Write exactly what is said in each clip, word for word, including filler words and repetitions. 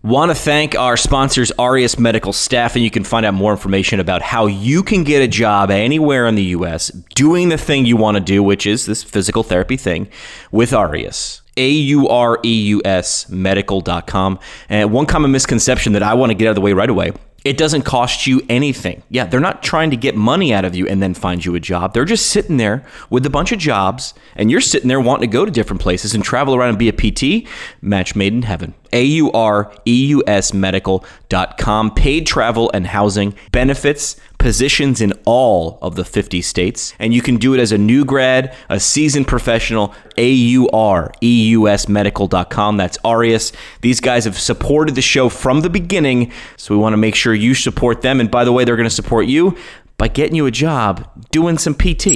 Want to thank our sponsors, Aureus Medical Staffing. You can find out more information about how you can get a job anywhere in the U S doing the thing you want to do, which is this physical therapy thing, with Aureus. A U R E U S medical dot com. And one common misconception that I want to get out of the way right away: it doesn't cost you anything. Yeah, they're not trying to get money out of you and then find you a job. They're just sitting there with a bunch of jobs, and you're sitting there wanting to go to different places and travel around and be a P T. Match made in heaven. A U R E U S medical dot com. Paid travel and housing, benefits, positions in all of the fifty states. And you can do it as a new grad, a seasoned professional. A U R E U S medical dot com. That's Aureus. These guys have supported the show from the beginning, so we want to make sure you support them. And by the way, they're going to support you by getting you a job doing some P T.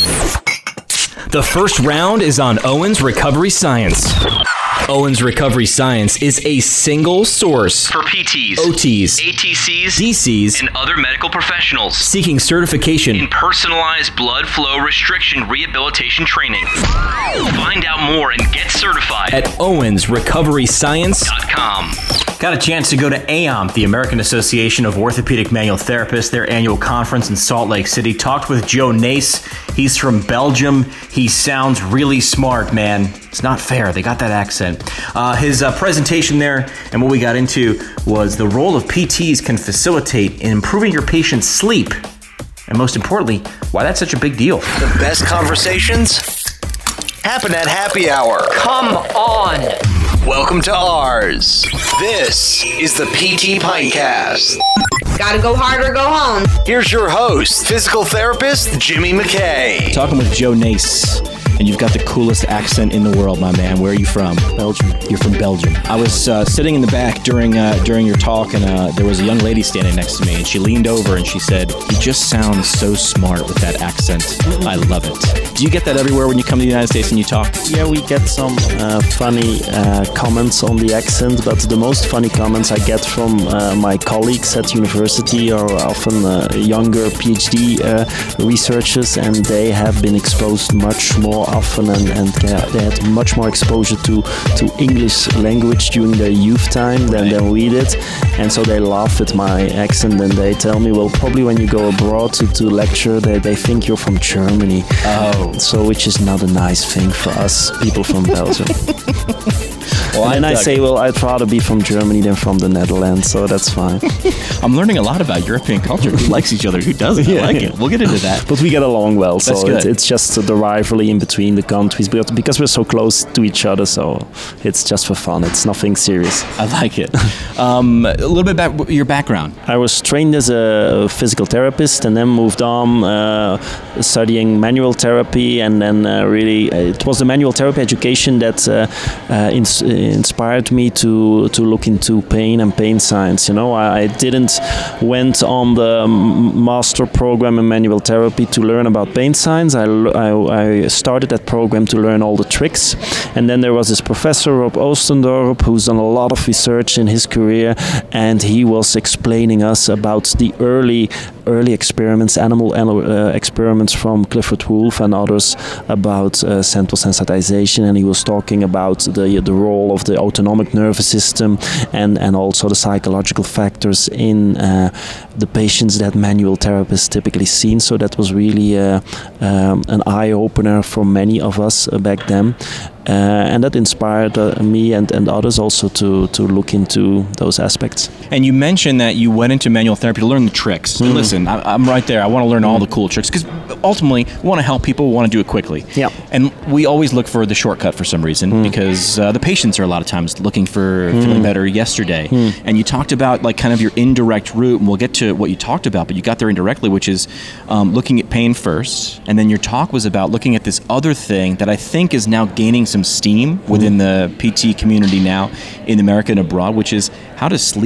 The first round is on Owens Recovery Science. Owens Recovery Science is a single source for P Ts, O Ts, A T Cs, D Cs, and other medical professionals seeking certification in personalized blood flow restriction rehabilitation training. Find out more and get certified at owens recovery science dot com. Got a chance to go to A O M, the American Association of Orthopedic Manual Therapists, their annual conference in Salt Lake City. Talked with Joe Nace. He's from Belgium. He sounds really smart, man. It's not fair. They got that accent. Uh, his uh, presentation there and what we got into was the role of P Ts can facilitate in improving your patient's sleep. And most importantly, why that's such a big deal. The best conversations happen at happy hour. Come on. Welcome to ours. This is the P T Pintcast. Gotta go hard or go home. Here's your host, physical therapist Jimmy McKay. Talking with Joe Nace. And you've got the coolest accent in the world, my man. Where are you from? Belgium. You're from Belgium. I was uh, sitting in the back during uh, during your talk, and uh, there was a young lady standing next to me, and she leaned over and she said, "You just sound so smart with that accent. I love it." Do you get that everywhere when you come to the United States and you talk? Yeah, we get some uh, funny uh, comments on the accent, but the most funny comments I get from uh, my colleagues at university are often uh, younger PhD uh, researchers, and they have been exposed much more often and, and they had much more exposure to, to English language during their youth time than, than we did, and so they laugh at my accent and they tell me, well, probably when you go abroad to, to lecture, they, they think you're from Germany. Oh. So which is not a nice thing for us people from Belgium. Well, and then I say, well, I'd rather be from Germany than from the Netherlands, so that's fine. I'm learning a lot about European culture. Who likes each other? Who doesn't? Yeah, I like yeah. it. We'll get into that. But we get along well, so That's good. It's, it's just the rivalry in between the countries. But because we're so close to each other, so it's just for fun. It's nothing serious. I like it. Um, a little bit about your background. I was trained as a physical therapist and then moved on uh, studying manual therapy, and then uh, really uh, it was the manual therapy education that uh, uh, ins- inspired me to to look into pain and pain science. You know, I, I didn't went on the master program in manual therapy to learn about pain science. I, I, I started that program to learn all the tricks, and then there was this professor Rob Oostendorp who's done a lot of research in his career, and he was explaining us about the early early experiments, animal uh, experiments from Clifford Wolff and others about uh, central sensitization, and he was talking about the the role of the autonomic nervous system and, and also the psychological factors in uh, the patients that manual therapists typically seen. So that was really uh, um, an eye-opener for many of us uh, back then. Uh, and that inspired uh, me and, and others also to, to look into those aspects. And you mentioned that you went into manual therapy to learn the tricks. Mm. And listen, I, I'm right there. I want to learn mm. all the cool tricks because ultimately we want to help people. We want to do it quickly. Yeah. And we always look for the shortcut for some reason mm. because uh, the patients are a lot of times looking for mm. feeling better yesterday. Mm. And you talked about like kind of your indirect route, and we'll get to what you talked about, but you got there indirectly, which is um, looking at pain first. And then your talk was about looking at this other thing that I think is now gaining some steam within the P T community now in America and abroad, which is how does sleep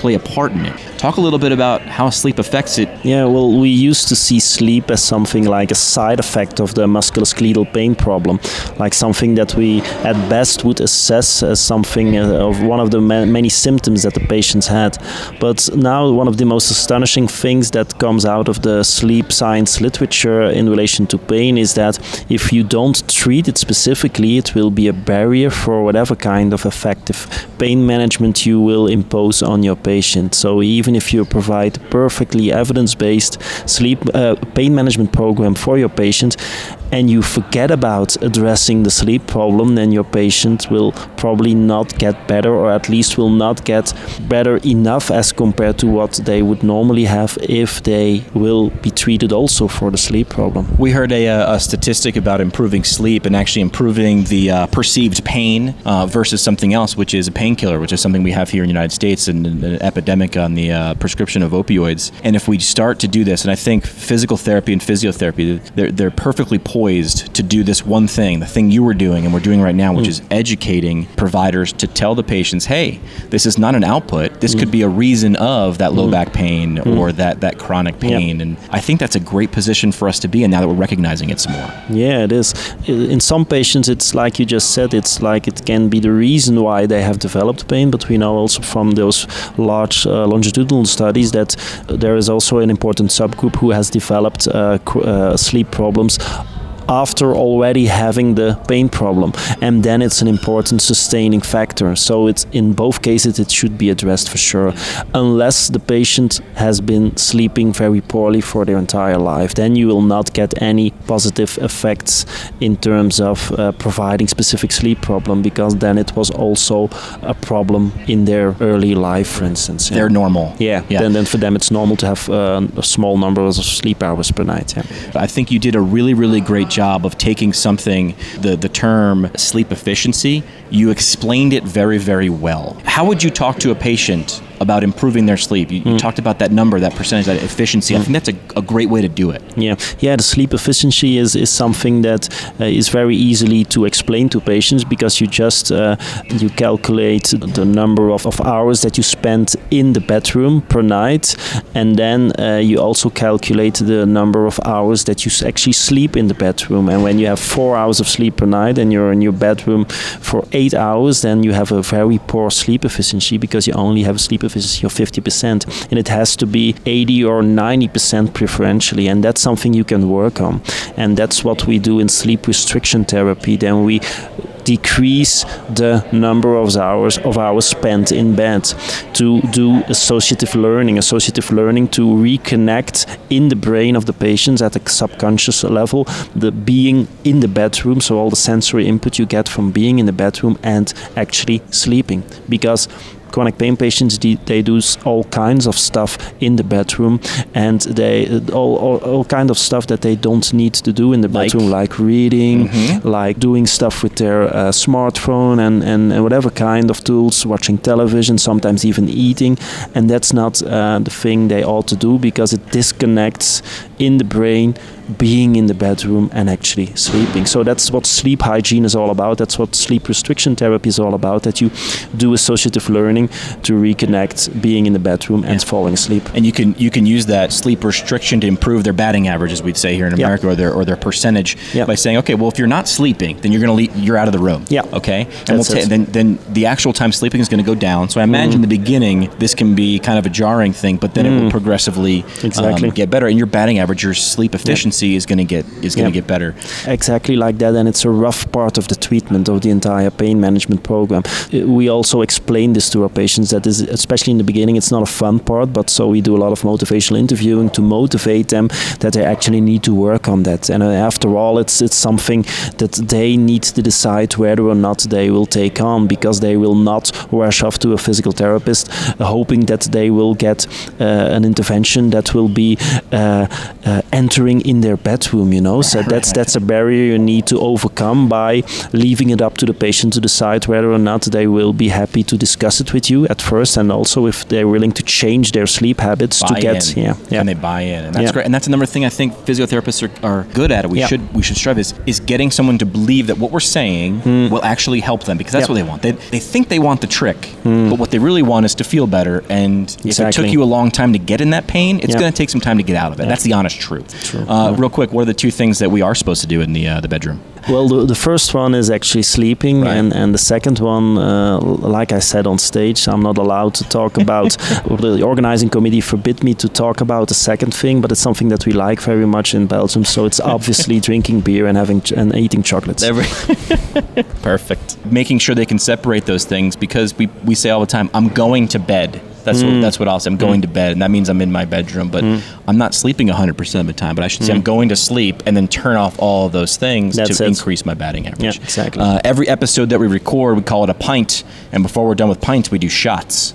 play a part in it. Talk a little bit about how sleep affects it. Yeah, well, we used to see sleep as something like a side effect of the musculoskeletal pain problem, like something that we at best would assess as something uh, of one of the ma- many symptoms that the patients had. But now one of the most astonishing things that comes out of the sleep science literature in relation to pain is that if you don't treat it specifically, it will be a barrier for whatever kind of effective pain management you will impose on your patient. So even if you provide perfectly evidence-based sleep uh, pain management program for your patient and you forget about addressing the sleep problem, then your patient will probably not get better, or at least will not get better enough as compared to what they would normally have if they will be treated also for the sleep problem. We heard a, a statistic about improving sleep and actually improving the uh, perceived pain uh, versus something else, which is a painkiller, which is something we have here in the United States, and an epidemic on the uh, prescription of opioids. And if we start to do this, and I think physical therapy and physiotherapy, they're, they're perfectly poised to do this one thing, the thing you were doing and we're doing right now, which mm. is educating providers to tell the patients, hey, this is not an output. This mm. could be a reason of that low mm. back pain mm. or that, that chronic pain. Yep. And I think that's a great position for us to be in now that we're recognizing it some more. Yeah, it is. In some patients, it's like you just said, it's like it can be the reason why they have developed pain, but we know also from those large uh, longitudinal studies that uh, there is also an important subgroup who has developed uh, cr- uh, sleep problems after already having the pain problem, and then it's an important sustaining factor. So it's in both cases it should be addressed for sure, unless the patient has been sleeping very poorly for their entire life. Then you will not get any positive effects in terms of uh, providing specific sleep problem, because then it was also a problem in their early life, for instance. They're yeah. normal. Yeah, yeah. Then, then for them it's normal to have uh, a small number of sleep hours per night. Yeah. I think you did a really, really great job of taking something, the, the term sleep efficiency, you explained it very, very well. How would you talk to a patient about improving their sleep? You, mm. you talked about that number, that percentage, that efficiency. Mm. I think that's a, a great way to do it. Yeah, yeah. The sleep efficiency is, is something that uh, is very easily to explain to patients, because you just uh, you calculate the number of, of hours that you spend in the bedroom per night, and then uh, you also calculate the number of hours that you actually sleep in the bedroom. And when you have four hours of sleep per night and you're in your bedroom for eight hours, then you have a very poor sleep efficiency, because you only have a sleep efficiency of fifty percent, and it has to be eighty or ninety percent preferentially, and that's something you can work on. And that's what we do in sleep restriction therapy. Then we decrease the number of hours of hours spent in bed to do associative learning, associative learning to reconnect in the brain of the patients at a subconscious level, the being in the bedroom, so all the sensory input you get from being in the bedroom and actually sleeping. Because chronic pain patients, they, they do all kinds of stuff in the bedroom, and they all, all, all kind of stuff that they don't need to do in the bedroom, like, like reading, mm-hmm. like doing stuff with their uh, smartphone and, and, and whatever kind of tools, watching television, sometimes even eating. And that's not uh, the thing they ought to do, because it disconnects in the brain being in the bedroom and actually sleeping. So that's what sleep hygiene is all about. That's what sleep restriction therapy is all about, that you do associative learning to reconnect being in the bedroom and yeah. falling asleep. And you can you can use that sleep restriction to improve their batting average, as we'd say here in America, yeah. or their or their percentage, yeah. by saying, okay, well, if you're not sleeping, then you're going to you're out of the room. Yeah. Okay. And we'll ta- then then the actual time sleeping is going to go down. So I imagine mm. in the beginning this can be kind of a jarring thing, but then mm. it will progressively exactly. um, get better. And your batting average, your sleep efficiency yeah. is going to get is going to yeah. get better. Exactly like that, and it's a rough part of the treatment of the entire pain management program. We also explain this to our patients, that is, especially in the beginning, it's not a fun part, but so we do a lot of motivational interviewing to motivate them that they actually need to work on that. And uh, after all, it's it's something that they need to decide whether or not they will take on, because they will not rush off to a physical therapist uh, hoping that they will get uh, an intervention that will be uh, uh, entering in their their bedroom, you know. So that's that's a barrier you need to overcome by leaving it up to the patient to decide whether or not they will be happy to discuss it with you at first, and also if they're willing to change their sleep habits buy to get in. yeah, yeah. And they buy in, and that's Yeah. great. And that's another thing I think physiotherapists are, are good at. We Yeah. should we should strive is is getting someone to believe that what we're saying will actually help them, because that's Yep. what they want. They they think they want the trick, but what they really want is to feel better. And if it Exactly. took you a long time to get in that pain, it's Yeah. going to take some time to get out of it. That's the honest truth. Uh, real quick, what are the two things that we are supposed to do in the uh, the bedroom? Well, the, the first one is actually sleeping, Right. and, and the second one, uh, like I said on stage, I'm not allowed to talk about, or the organizing committee forbid me to talk about the second thing, but it's something that we like very much in Belgium, so it's obviously drinking beer and having ch- and eating chocolates. Every Perfect. Making sure they can separate those things, because we, we say all the time, I'm going to bed. That's what that's what I'll say. I'm going to bed, and that means I'm in my bedroom, but I'm not sleeping one hundred percent of the time. But I should say I'm going to sleep and then turn off all of those things That's to it. increase my batting average. Yeah, exactly. Uh, every episode that we record, we call it a pint, and before we're done with pints, we do shots.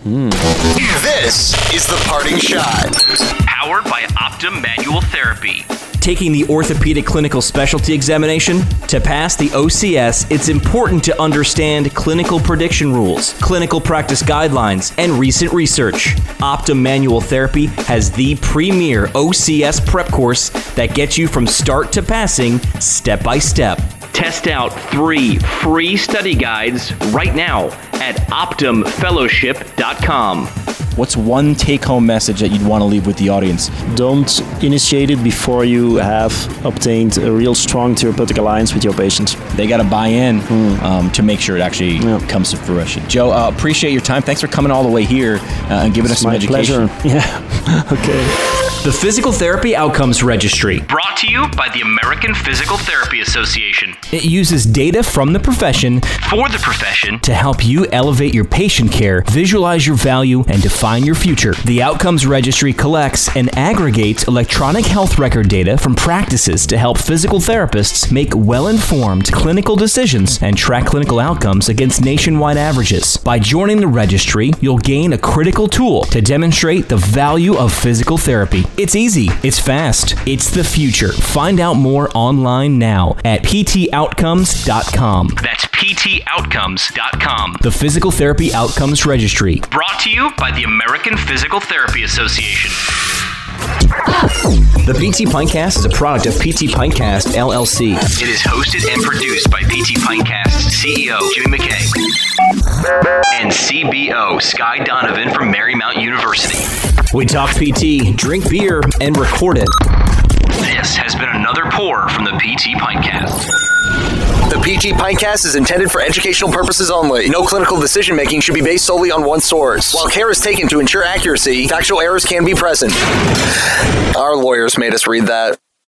This is the parting shot. Powered by Optum Manual Therapy. Taking the orthopedic clinical specialty examination? To pass the O C S, it's important to understand clinical prediction rules, clinical practice guidelines, and recent research. Optum Manual Therapy has the premier O C S prep course that gets you from start to passing step by step. Test out three free study guides right now at optum fellowship dot com. What's one take-home message that you'd want to leave with the audience? Don't initiate it before you have obtained a real strong therapeutic alliance with your patients. They got to buy in um, to make sure it actually Yeah. comes to fruition. Joe, uh, appreciate your time. Thanks for coming all the way here uh, and giving us some My education. pleasure. Yeah. Okay. The Physical Therapy Outcomes Registry. Brought to you by the American Physical Therapy Association. It uses data from the profession For the profession, to help you elevate your patient care, visualize your value, and define your future. The Outcomes Registry collects and aggregates electronic health record data from practices to help physical therapists make well-informed clinical decisions and track clinical outcomes against nationwide averages. By joining the registry, you'll gain a critical tool to demonstrate the value of physical therapy. It's easy, it's fast, it's the future. Find out more online now at p t outcomes dot com. that's p t outcomes dot com. The Physical Therapy Outcomes Registry. Brought to you by the American Physical Therapy Association. The P T Pintcast is a product of P T Pintcast, L L C. It is hosted and produced by P T Pintcast C E O Jimmy McKay and C B O Sky Donovan from Marymount University. We talk P T, drink beer, and record it. This has been another pour from the P T Pintcast. The P T Pintcast is intended for educational purposes only. No clinical decision-making should be based solely on one source. While care is taken to ensure accuracy, factual errors can be present. Our lawyers made us read that.